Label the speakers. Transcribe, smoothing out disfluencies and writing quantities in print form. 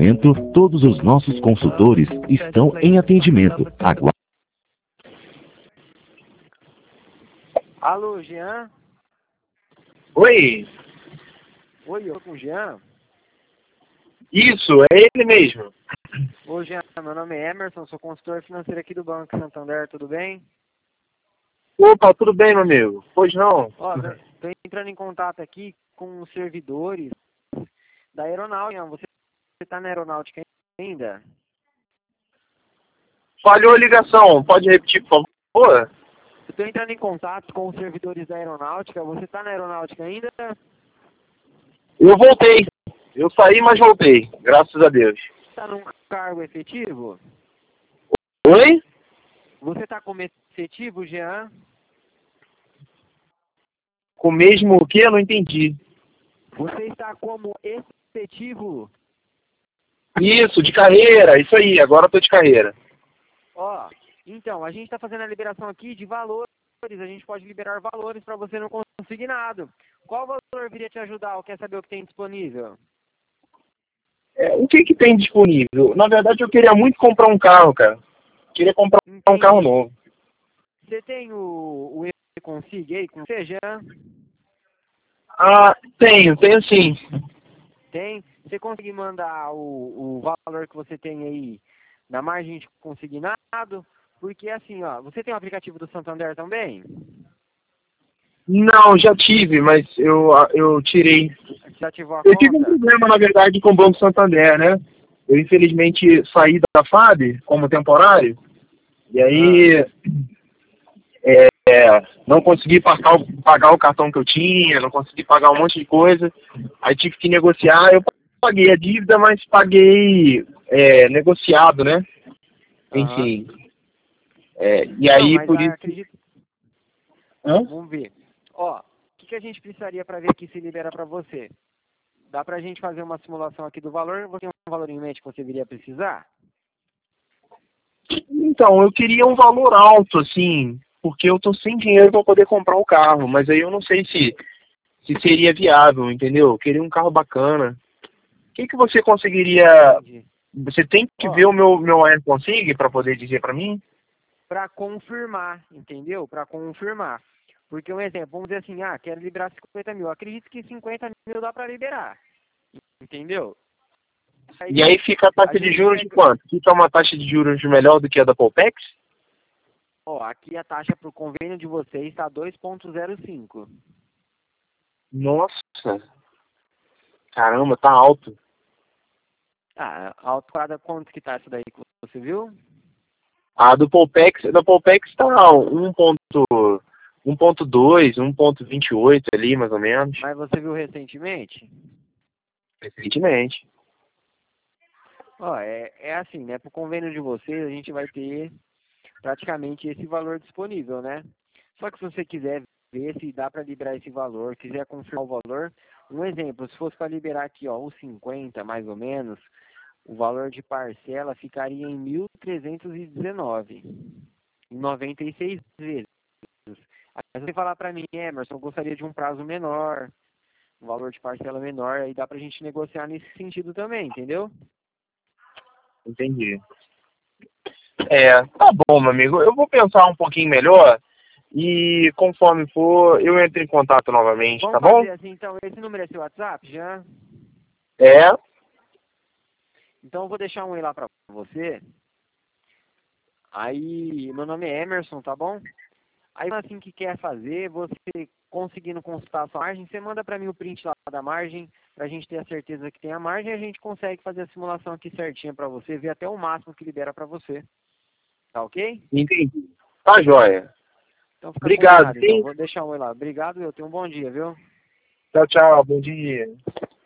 Speaker 1: momento, todos os nossos consultores estão em atendimento. Aguarde.
Speaker 2: Alô, Jean?
Speaker 3: Oi,
Speaker 2: Oi, eu tô com o Jean.
Speaker 3: isso, é ele mesmo.
Speaker 2: Ô, Jean, meu nome é Emerson, sou consultor financeiro aqui do Banco Santander, tudo bem?
Speaker 3: Opa, tudo bem, meu amigo? Pois não?
Speaker 2: Ó, tô entrando em contato aqui com os servidores da aeronáutica. Você tá na aeronáutica ainda?
Speaker 3: Falhou a ligação, pode repetir, por favor?
Speaker 2: Eu tô entrando em contato com os servidores da aeronáutica. Você tá na aeronáutica ainda?
Speaker 3: Eu voltei. Eu saí, mas voltei, graças a Deus.
Speaker 2: Tá num cargo efetivo?
Speaker 3: Oi?
Speaker 2: Você tá como efetivo, Jean?
Speaker 3: Com o mesmo o quê? Eu não entendi.
Speaker 2: Você está como efetivo?
Speaker 3: Isso, de carreira, isso aí, agora eu tô de carreira.
Speaker 2: Ó, então, a gente está fazendo a liberação aqui de valores. A gente pode liberar valores para você no consignado. Qual valor viria te ajudar ou quer saber o que tem disponível?
Speaker 3: O que que tem disponível? Na verdade, eu queria muito comprar um carro, cara. Queria comprar um carro
Speaker 2: Entendi.
Speaker 3: novo.
Speaker 2: Você tem o E-Consig aí com você, Jean?
Speaker 3: Ah, tenho sim.
Speaker 2: Tem? Você consegue mandar o valor que você tem aí na margem de consignado? Porque assim, ó, você tem o aplicativo do Santander também?
Speaker 3: Não, já tive, mas eu tirei.
Speaker 2: Você ativou a
Speaker 3: Eu tive um
Speaker 2: conta?
Speaker 3: problema, na verdade, com o Banco Santander, né? Eu, infelizmente, saí da FAB como temporário, e aí não consegui pagar o cartão que eu tinha, não consegui pagar um monte de coisa, aí tive que negociar. Eu paguei a dívida, mas paguei negociado, né?
Speaker 2: Aham.
Speaker 3: Enfim. E
Speaker 2: Não,
Speaker 3: aí,
Speaker 2: mas
Speaker 3: por isso...
Speaker 2: acredito.
Speaker 3: Hã?
Speaker 2: Vamos ver. Ó, o que a gente precisaria para ver que se libera para você? Dá pra gente fazer uma simulação aqui do valor? Você tem um valor em mente que você viria precisar?
Speaker 3: Então, eu queria um valor alto, assim, porque eu tô sem dinheiro para poder comprar o carro, mas aí eu não sei se seria viável, entendeu? Eu queria um carro bacana. O que você conseguiria...
Speaker 2: Entendi.
Speaker 3: Você tem que
Speaker 2: Ó,
Speaker 3: ver o meu AirConsig para poder dizer para mim?
Speaker 2: para confirmar, entendeu? Para confirmar. Porque um exemplo, vamos dizer assim, quero liberar 50 mil. Acredito que 50 mil dá para liberar. Entendeu?
Speaker 3: E aí fica a
Speaker 2: A
Speaker 3: taxa de
Speaker 2: gente
Speaker 3: juros
Speaker 2: vai...
Speaker 3: de quanto? Fica uma taxa de juros melhor do que a da Polpex?
Speaker 2: Ó, aqui a taxa para o convênio de vocês está 2,05.
Speaker 3: Nossa, caramba, tá alto.
Speaker 2: A altura, quanto que tá essa daí que você viu?
Speaker 3: A da Polpex tá 1.2, 1.28 ali, mais ou menos,
Speaker 2: Mas você viu recentemente?
Speaker 3: recentemente.
Speaker 2: Ó, é assim, né? Pro convênio de vocês, a gente vai ter praticamente esse valor disponível, né? Só que se você quiser ver se dá para liberar esse valor, quiser confirmar o valor, um exemplo, se fosse para liberar aqui, ó, os 50 mais ou menos, o valor de parcela ficaria em 1.319, em 96 vezes. Aí você falar para mim, Emerson, eu gostaria de um prazo menor, um valor de parcela menor, aí dá pra gente negociar nesse sentido também, entendeu?
Speaker 3: Entendi. Tá bom, meu amigo. Eu vou pensar um pouquinho melhor e conforme for, eu entro em contato novamente, tá
Speaker 2: Vamos
Speaker 3: bom?
Speaker 2: fazer assim, então, esse número é seu WhatsApp, já?
Speaker 3: É,
Speaker 2: Então eu vou deixar um aí lá pra você. Aí, meu nome é Emerson, tá bom? Aí assim que quer fazer, você conseguindo consultar a sua margem, você manda pra mim o print lá da margem, pra gente ter a certeza que tem a margem, e a gente consegue fazer a simulação aqui certinha pra você, ver até o máximo que libera pra você. Tá ok?
Speaker 3: entendi. Tá joia.
Speaker 2: Então fica
Speaker 3: Obrigado,
Speaker 2: combinado, então.
Speaker 3: sim.
Speaker 2: Vou deixar um aí lá. Obrigado, eu tenho um bom dia, viu?
Speaker 3: Tchau, tchau. Bom dia.